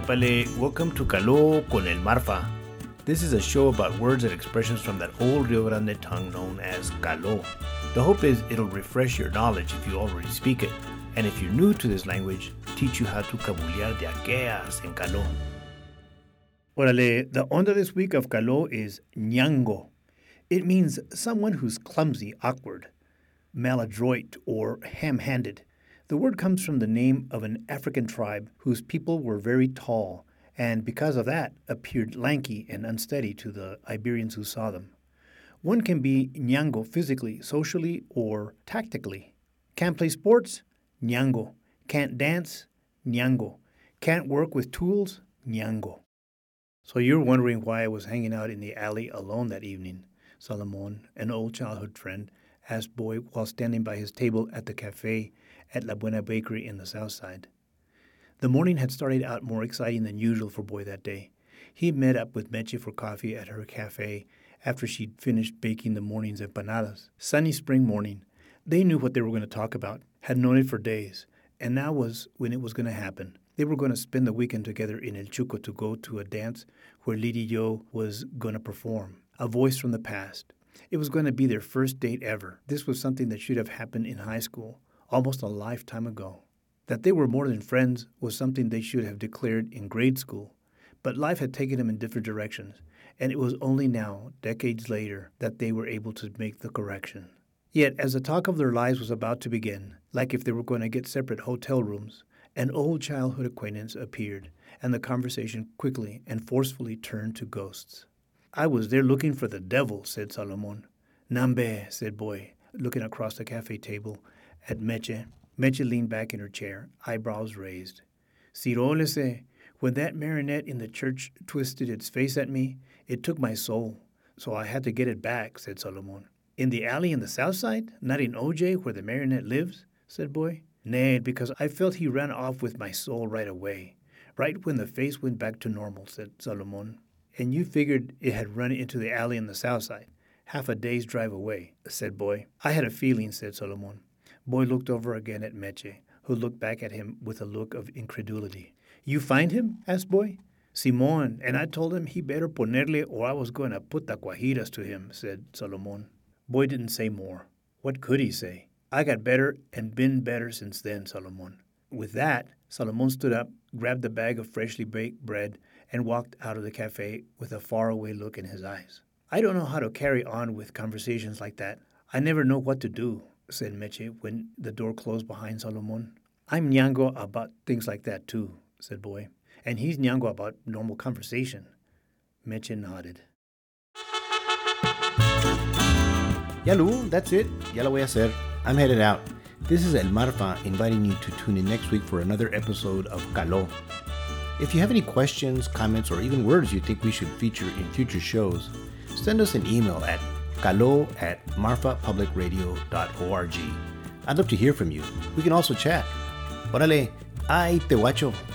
Epale, welcome to Caló con el Marfa. This is a show about words and expressions from that old Rio Grande tongue known as Caló. The hope is it'll refresh your knowledge if you already speak it, and if you're new to this language, teach you how to cabulear de aqueas en Caló. Órale, the onda this week of Caló is ñango. It means someone who's clumsy, awkward, maladroit, or ham-handed. The word comes from the name of an African tribe whose people were very tall, and because of that appeared lanky and unsteady to the Iberians who saw them. One can be ñango physically, socially, or tactically. Can't play sports? Ñango. Can't dance? Ñango. Can't work with tools? Ñango. So you're wondering why I was hanging out in the alley alone that evening, Salomon, an old childhood friend, asked Boy while standing by his table at the cafe at La Buena Bakery in the South Side. The morning had started out more exciting than usual for Boy that day. He met up with Meche for coffee at her cafe after she'd finished baking the morning's empanadas. Sunny spring morning. They knew what they were going to talk about, had known it for days, and now was when it was going to happen. They were going to spend the weekend together in El Chuco to go to a dance where Lady Yo was going to perform, a voice from the past. It was going to be their first date ever. This was something that should have happened in high school, almost a lifetime ago. That they were more than friends was something they should have declared in grade school, but life had taken them in different directions, and it was only now, decades later, that they were able to make the correction. Yet, as the talk of their lives was about to begin, like if they were going to get separate hotel rooms, an old childhood acquaintance appeared, and the conversation quickly and forcefully turned to ghosts. "I was there looking for the devil," said Salomon. "Nambe," said Boy, looking across the cafe table at Meche. Meche leaned back in her chair, eyebrows raised. "Cirólese, when that marionette in the church twisted its face at me, it took my soul, so I had to get it back," said Salomon. "In the alley in the south side? Not in OJ, where the marionette lives?" said Boy. "Nay, because I felt he ran off with my soul right away, right when the face went back to normal," said Salomon. "And you figured it had run into the alley in the south side, half a day's drive away," said Boy. "I had a feeling," said Salomon. Boy looked over again at Meche, who looked back at him with a look of incredulity. "You find him?" asked Boy. "Simón, and I told him he better ponerle or I was going to put the guajiras to him," said Salomon. Boy didn't say more. What could he say? "I got better and been better since then, Salomon." With that, Salomon stood up, grabbed the bag of freshly baked bread, and walked out of the cafe with a faraway look in his eyes. "I don't know how to carry on with conversations like that. I never know what to do," said Meche when the door closed behind Salomon. "I'm ñango about things like that too," said Boy. "And he's ñango about normal conversation." Meche nodded. Yalu, that's it. Ya lo voy a hacer. I'm headed out. This is El Marfa inviting you to tune in next week for another episode of Caló. If you have any questions, comments, or even words you think we should feature in future shows, send us an email at caló@marfapublicradio.org. I'd love to hear from you. We can also chat. Órale, ay te guacho.